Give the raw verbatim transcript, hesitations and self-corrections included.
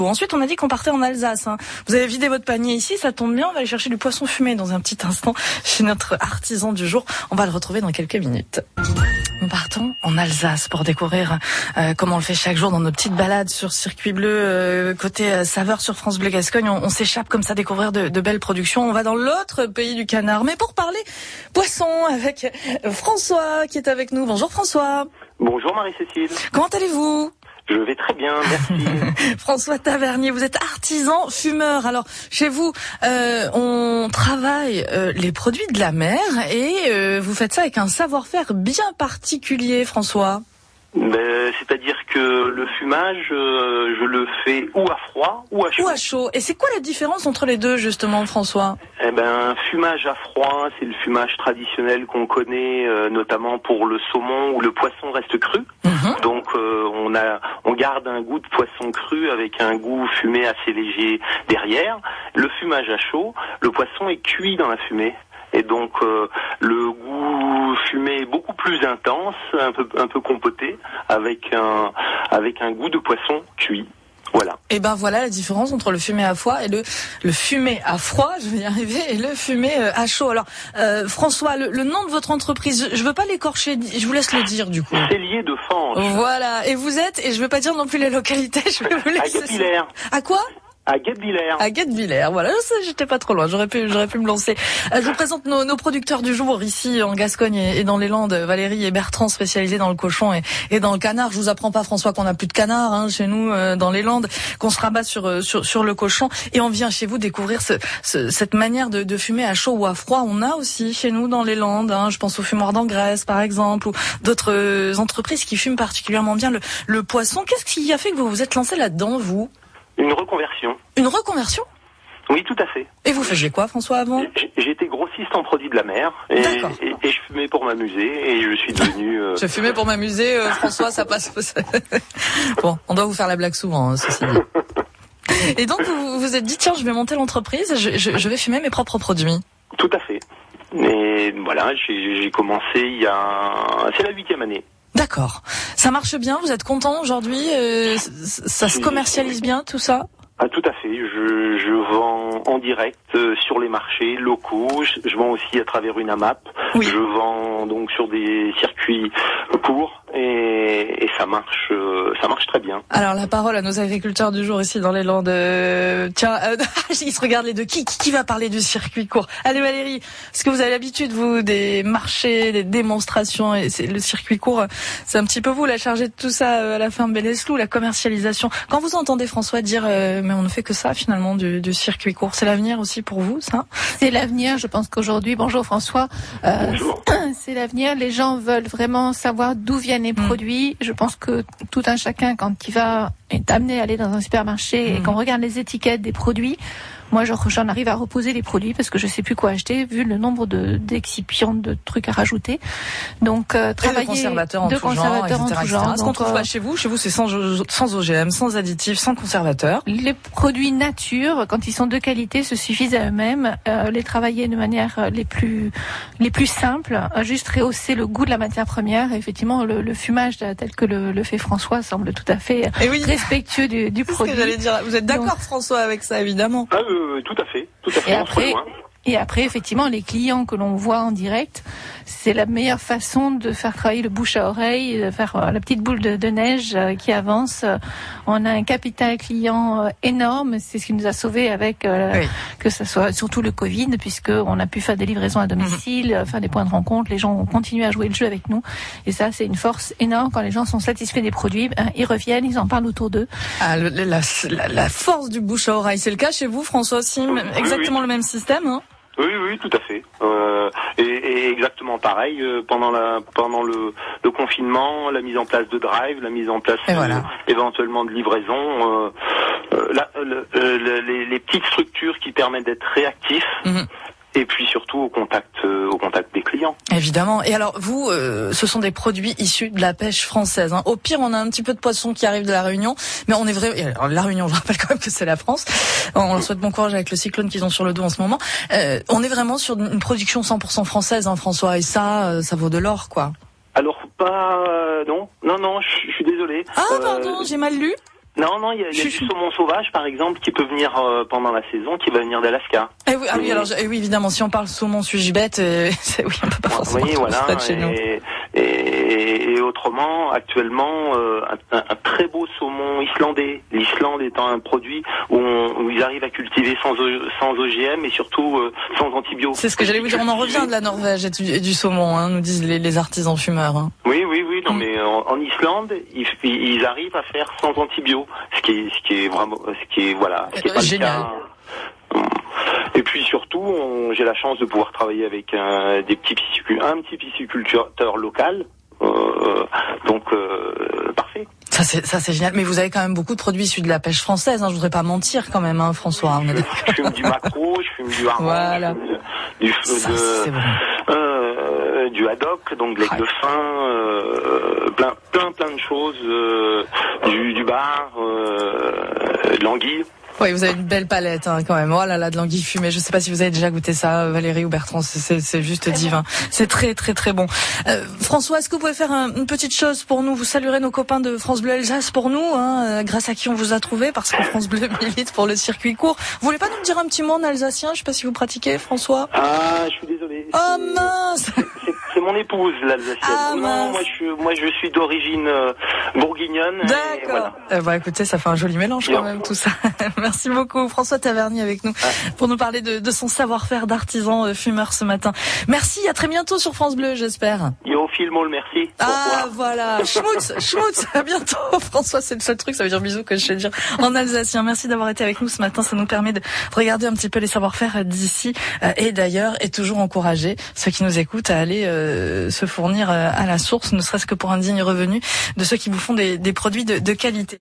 Ensuite, on a dit qu'on partait en Alsace. Hein. Vous avez vidé votre panier ici, ça tombe bien. On va aller chercher du poisson fumé dans un petit instant chez notre artisan du jour. On va le retrouver dans quelques minutes. Nous partons en Alsace pour découvrir euh, comment on le fait chaque jour dans nos petites balades sur Circuit Bleu, euh, côté euh, saveur sur France Bleu Gascogne. On, on s'échappe comme ça découvrir de, de belles productions. On va dans l'autre pays du canard. Mais pour parler poisson avec François qui est avec nous. Bonjour François. Bonjour Marie-Cécile. Comment allez-vous ? Je vais très bien, merci. François Tavernier, vous êtes artisan fumeur. Alors, chez vous, euh, on travaille euh, les produits de la mer et euh, vous faites ça avec un savoir-faire bien particulier, François. Ben, c'est-à-dire que le fumage, euh, je le fais ou à froid ou à chaud. Ou à chaud. Et c'est quoi la différence entre les deux, justement, François ? Eh ben, fumage à froid, c'est le fumage traditionnel qu'on connaît, euh, notamment pour le saumon où le poisson reste cru. Mm-hmm. Donc, euh, on a, on garde un goût de poisson cru avec un goût fumé assez léger derrière. Le fumage à chaud, le poisson est cuit dans la fumée. Et donc euh, le goût fumé est beaucoup plus intense, un peu un peu compoté, avec un avec un goût de poisson cuit. Voilà. Et ben voilà la différence entre le fumé à froid et le le fumé à froid, je vais y arriver, et le fumé à chaud. Alors euh, François, le, le nom de votre entreprise, je, je veux pas l'écorcher, je vous laisse le dire du coup. Cellier de Fange. Voilà. Et vous êtes, et je veux pas dire non plus les localités, je vais vous laisser. À Guebwiller. À quoi? À Guebwiller. À Guebwiller, voilà, j'étais pas trop loin, j'aurais pu, j'aurais pu me lancer. Euh, je vous présente nos, nos producteurs du jour ici en Gascogne et, et dans les Landes, Valérie et Bertrand spécialisés dans le cochon et, et dans le canard. Je vous apprends pas, François, qu'on a plus de canard hein, chez nous euh, dans les Landes, qu'on se rabat sur, sur sur le cochon et on vient chez vous découvrir ce, ce, cette manière de, de fumer à chaud ou à froid. On a aussi chez nous dans les Landes, hein, je pense au fumoir d'Angresse par exemple ou d'autres euh, entreprises qui fument particulièrement bien le, le poisson. Qu'est-ce qui a fait que vous vous êtes lancé là-dedans, vous ? Une reconversion. Une reconversion ? Oui, tout à fait. Et vous faisiez quoi, François, avant ? J'étais grossiste en produits de la mer et, et, et je fumais pour m'amuser et je suis devenu... Euh... Je fumais pour m'amuser, euh, François, ça passe... Bon, on doit vous faire la blague souvent, hein, ceci dit. Et donc, vous vous êtes dit, tiens, je vais monter l'entreprise, je, je, je vais fumer mes propres produits. Tout à fait. Et voilà, j'ai, j'ai commencé il y a... C'est la huitième année. D'accord. Ça marche bien, vous êtes content aujourd'hui euh, ça se commercialise bien, tout ça ? Ah, tout à fait. Je, je vends en direct euh, sur les marchés locaux. Je, je vends aussi à travers une AMAP. Oui. Je vends donc sur des circuits courts et, et ça marche, euh, ça marche très bien. Alors la parole à nos agriculteurs du jour ici dans les Landes. Euh, tiens, euh, ils se regardent les deux. Qui, qui, qui va parler du circuit court ? Allez Valérie, est-ce que vous avez l'habitude vous des marchés, des démonstrations et c'est le circuit court, c'est un petit peu vous la chargée de tout ça euh, à la ferme Belleslou, la commercialisation. Quand vous entendez François dire euh, mais on ne fait que ça finalement du, du circuit court. C'est l'avenir aussi pour vous, ça ? C'est l'avenir. Je pense qu'aujourd'hui, bonjour François, euh, bonjour. C'est l'avenir. Les gens veulent vraiment savoir d'où viennent les mmh. produits. Je pense que tout un chacun, quand il va est amené à aller dans un supermarché mmh. et qu'on regarde les étiquettes des produits, moi, j'en arrive à reposer les produits parce que je sais plus quoi acheter vu le nombre de d'excipients, de trucs à rajouter. Donc, euh, travailler de conservateurs en de tout conservateurs genre, en et cetera, tout genre. Ce qu'on trouve pas chez vous, chez vous, c'est sans sans O G M, sans additifs, sans conservateurs. Les produits nature, quand ils sont de qualité, se suffisent à eux-mêmes. Euh, les travailler de manière les plus les plus simples, juste rehausser le goût de la matière première. Et effectivement, le, le fumage tel que le, le fait François semble tout à fait et oui. respectueux du, du c'est produit. Ce que j'allais dire. Vous êtes d'accord, Donc, François, avec ça, évidemment. Ah, euh, tout à fait, tout à fait. Et après, et après, effectivement, les clients que l'on voit en direct, c'est la meilleure façon de faire travailler le bouche à oreille, de faire la petite boule de, de neige qui avance. On a un capital client énorme, c'est ce qui nous a sauvés avec euh, oui. que ça soit surtout le Covid, puisque on a pu faire des livraisons à domicile, mmh. faire des points de rencontre. Les gens ont continué à jouer le jeu avec nous, et ça, c'est une force énorme. Quand les gens sont satisfaits des produits, ben, ils reviennent, ils en parlent autour d'eux. Ah, le, la, la, la force du bouche à oreille, c'est le cas chez vous, François aussi, oui, exactement oui. le même système, hein? Oui, oui, tout à fait. Euh, et, et exactement pareil euh, pendant la pendant le, le confinement, la mise en place de drive, la mise en place euh, voilà. éventuellement de livraison, euh, euh, la, le, le, les, les petites structures qui permettent d'être réactifs. Mm-hmm. Et puis surtout au contact, euh, au contact des clients. Évidemment. Et alors vous, euh, ce sont des produits issus de la pêche française. Hein. Au pire, on a un petit peu de poisson qui arrive de la Réunion, mais on est vrai. Alors, la Réunion, je rappelle quand même que c'est la France. On leur souhaite bon courage avec le cyclone qu'ils ont sur le dos en ce moment. Euh, on est vraiment sur une production cent pour cent française, hein, François. Et ça, euh, ça vaut de l'or, quoi. Alors pas, euh, non, non, non. Je suis désolé. Ah pardon, euh... j'ai mal lu. Non, non, il y a, y a du saumon sauvage, par exemple, qui peut venir euh, pendant la saison, qui va venir d'Alaska. Eh oui, ah oui, alors eh oui, évidemment, si on parle saumon suis-je-bête, euh, c'est, oui, on peut pas forcément oui, voilà, ça de chez et, nous. Et, et autrement, actuellement, euh, un, un très beau saumon islandais. L'Islande étant un produit où, on, où ils arrivent à cultiver sans, sans O G M et surtout euh, sans antibiotiques. C'est ce que j'allais vous dire, on en revient de la Norvège et du, et du saumon, hein, nous disent les, les artisans fumeurs. Hein. Oui, oui, oui, non, mais en, en Islande, ils, ils arrivent à faire sans antibio, ce qui est, ce qui est vraiment, ce qui est, voilà, ce qui est pas génial. le cas. Et puis surtout, on, j'ai la chance de pouvoir travailler avec un, des petits pisciculteurs, un petit pisciculteur local, euh, donc euh, parfait. Ça c'est ça c'est génial. Mais vous avez quand même beaucoup de produits issus de la pêche française. Hein, je voudrais pas mentir quand même, hein, François. On je, je fume du maquereau, je fume du hareng, voilà. du, ça, de, euh, du haddock, donc de l'aigle de fin, euh, plein plein plein de choses, euh, du, du bar, euh, de l'anguille. Oui, vous avez une belle palette hein, quand même. Oh là là, de l'anguille fumée. Je sais pas si vous avez déjà goûté ça, Valérie ou Bertrand. C'est, c'est juste divin. C'est très très très bon. Euh, François, est-ce que vous pouvez faire un, une petite chose pour nous? Vous saluerez nos copains de France Bleu Alsace pour nous, hein, grâce à qui on vous a trouvé, parce que France Bleu milite pour le circuit court. Vous voulez pas nous dire un petit mot en alsacien? Je sais pas si vous pratiquez, François. Ah, je suis désolé. Oh mince. C'est, c'est, c'est mon épouse l'alsacienne. Ah, non, moi je, moi je suis d'origine euh, bourguignonne. D'accord. Voilà. Eh ben, écoutez, ça fait un joli mélange quand même tout ça. Merci beaucoup François Tavernier avec nous pour nous parler de, de son savoir-faire d'artisan euh, fumeur ce matin. Merci, à très bientôt sur France Bleu, j'espère. Yo, Filmol, merci. Ah voilà, schmutz, schmutz, à bientôt François, c'est le seul truc, ça veut dire bisous que je sais dire en alsacien. Merci d'avoir été avec nous ce matin, ça nous permet de regarder un petit peu les savoir-faire d'ici euh, et d'ailleurs, et toujours encourager ceux qui nous écoutent à aller euh, se fournir euh, à la source, ne serait-ce que pour un digne revenu de ceux qui vous font des, des produits de, de qualité.